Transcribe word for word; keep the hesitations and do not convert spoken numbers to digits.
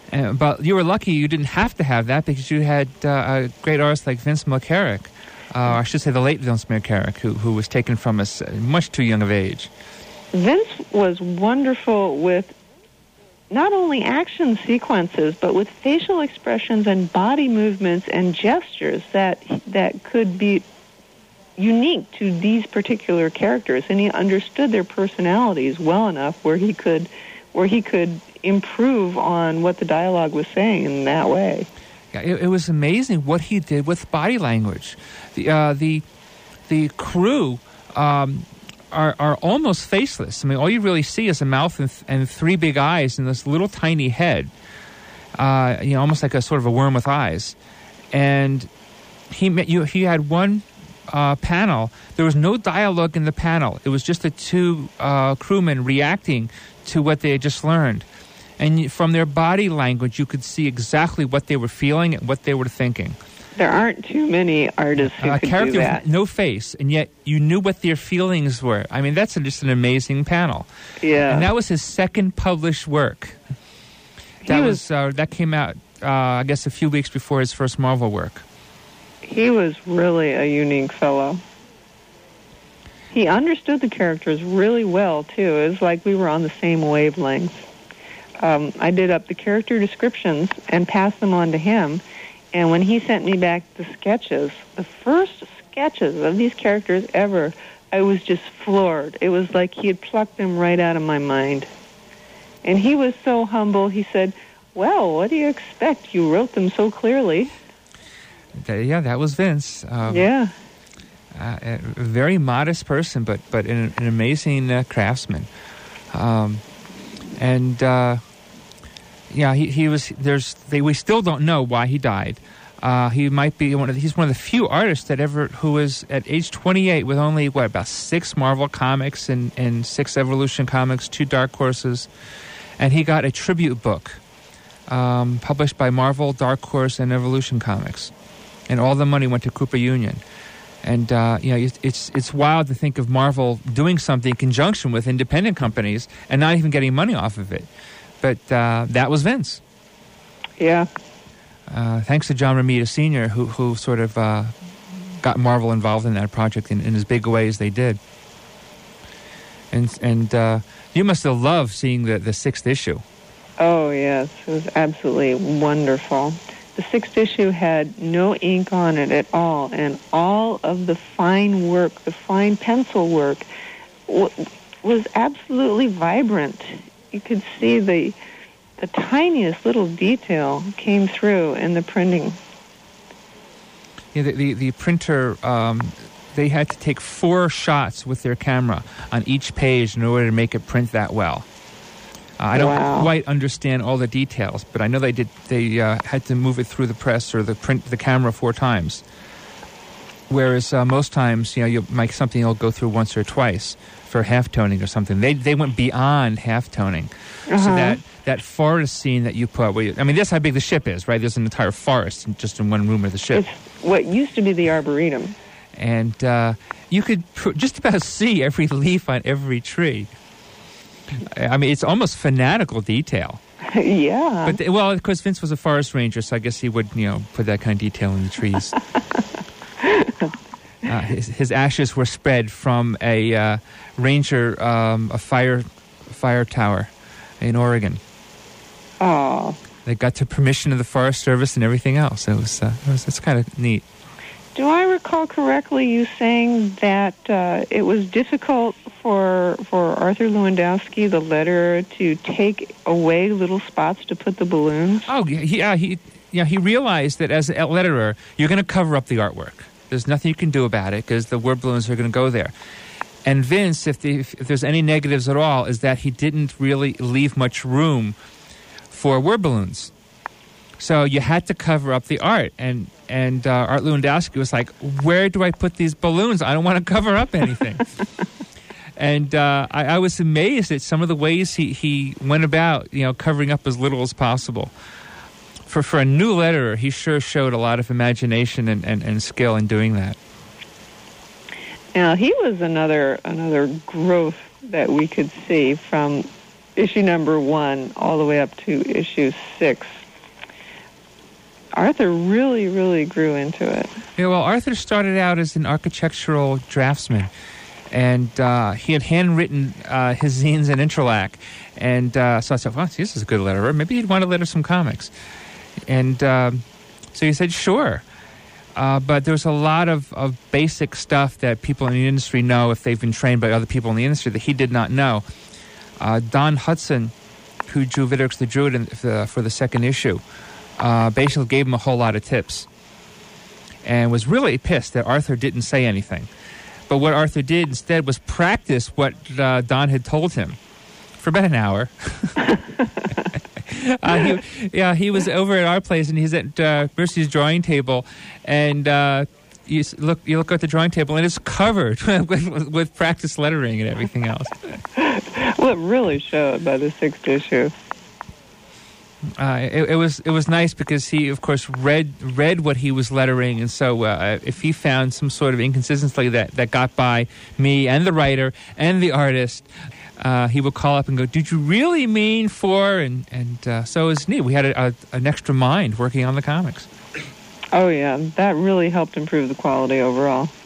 Uh, but you were lucky you didn't have to have that because you had uh, a great artist like Vince McCarrick, uh, I should say the late Vince McCarrick, who, who was taken from us at much too young of age. Vince was wonderful with not only action sequences, but with facial expressions and body movements and gestures that that could be unique to these particular characters, and he understood their personalities well enough where he could where he could improve on what the dialogue was saying in that way. Yeah, it, it was amazing what he did with body language. The uh, the the crew um, are are almost faceless. I mean, all you really see is a mouth and, th- and three big eyes and this little tiny head. Uh, you know, almost like a sort of a worm with eyes. And he you he had one uh, panel. There was no dialogue in the panel. It was just the two uh, crewmen reacting to what they had just learned. And from their body language, you could see exactly what they were feeling and what they were thinking. There aren't too many artists who a could character do that. With no face, and yet you knew what their feelings were. I mean, that's just an amazing panel. Yeah. And that was his second published work. That He was, was uh, that came out, uh, I guess, a few weeks before his first Marvel work. He was really a unique fellow. He understood the characters really well, too. It was like we were on the same wavelength. Um, I did up the character descriptions and passed them on to him. And when he sent me back the sketches, the first sketches of these characters ever, I was just floored. It was like he had plucked them right out of my mind. And he was so humble. He said, well, what do you expect? You wrote them so clearly. Yeah, that was Vince. Um, yeah. Uh, a very modest person, but but an, an amazing uh, craftsman. Um, and uh, yeah, he, he was. There's they, we still don't know why he died. Uh, he might be one of the, he's one of the few artists that ever who was at age twenty-eight with only what about six Marvel comics and, and six Evolution comics, two Dark Horses, and he got a tribute book um, published by Marvel, Dark Horse, and Evolution Comics, and all the money went to Cooper Union. And, uh, you know, it's it's wild to think of Marvel doing something in conjunction with independent companies and not even getting money off of it. But uh, that was Vince. Yeah. Uh, thanks to John Romita Senior, who who sort of uh, got Marvel involved in that project in, in as big a way as they did. And and uh, you must have loved seeing the, the sixth issue. Oh, yes. It was absolutely wonderful. The sixth issue had no ink on it at all, and all of the fine work, the fine pencil work, w- was absolutely vibrant. You could see the the tiniest little detail came through in the printing. Yeah, the the, the printer, um, they had to take four shots with their camera on each page in order to make it print that well. Uh, I don't wow. quite understand all the details, but I know they did. They uh, had to move it through the press or the print, the camera four times. Whereas uh, most times, you know, you make something you'll go through once or twice for half toning or something. They they went beyond half toning, uh-huh. so that that forest scene that you put. Where you, I mean, that's how big the ship is, right? There's an entire forest just in one room of the ship. It's what used to be the Arboretum, and uh, you could pr- just about see every leaf on every tree. I mean, it's almost fanatical detail. yeah. But, well, of course, Vince was a forest ranger, so I guess he would, you know, put that kind of detail in the trees. uh, his, his ashes were spread from a uh, ranger, um, a fire fire tower in Oregon. Oh. They got to permission of the Forest Service and everything else. It was, uh, it was it's kind of neat. Do I recall correctly you saying that uh, it was difficult for for Arthur Lewandowski, the letterer, to take away little spots to put the balloons? Oh, yeah, he yeah he realized that as a letterer, you're going to cover up the artwork. There's nothing you can do about it because the word balloons are going to go there. And Vince, if, the, if there's any negatives at all, is that he didn't really leave much room for word balloons. So you had to cover up the art. And, and uh, Art Lewandowski was like, where do I put these balloons? I don't want to cover up anything. And uh, I, I was amazed at some of the ways he, he went about, you know, covering up as little as possible. For for a new letterer, he sure showed a lot of imagination and, and, and skill in doing that. Now, he was another another growth that we could see from issue number one all the way up to issue six, Arthur really, really grew into it. Yeah, well, Arthur started out as an architectural draftsman, and uh, he had handwritten uh, his zines in Interlac. And uh, so I said, well, this is a good letterer. Maybe he'd want to letter some comics. And um, so he said, sure. Uh, but there's a lot of, of basic stuff that people in the industry know if they've been trained by other people in the industry that he did not know. Uh, Don Hudson, who drew Vidrix the Druid in, for, for the second issue, uh, basically gave him a whole lot of tips and was really pissed that Arthur didn't say anything. But what Arthur did instead was practice what uh, Don had told him for about an hour. uh, he, yeah, he was over at our place, and he's at uh, Mercy's drawing table, and uh, you look you look at the drawing table, and it's covered with, with practice lettering and everything else. Well, it really showed by the sixth issue. Uh, it, it was it was nice because he, of course, read read what he was lettering, and so uh, if he found some sort of inconsistency that, that got by me and the writer and the artist, uh, he would call up and go, "Did you really mean for?" And and uh, so it was neat. We had a, a, an extra mind working on the comics. Oh yeah, that really helped improve the quality overall.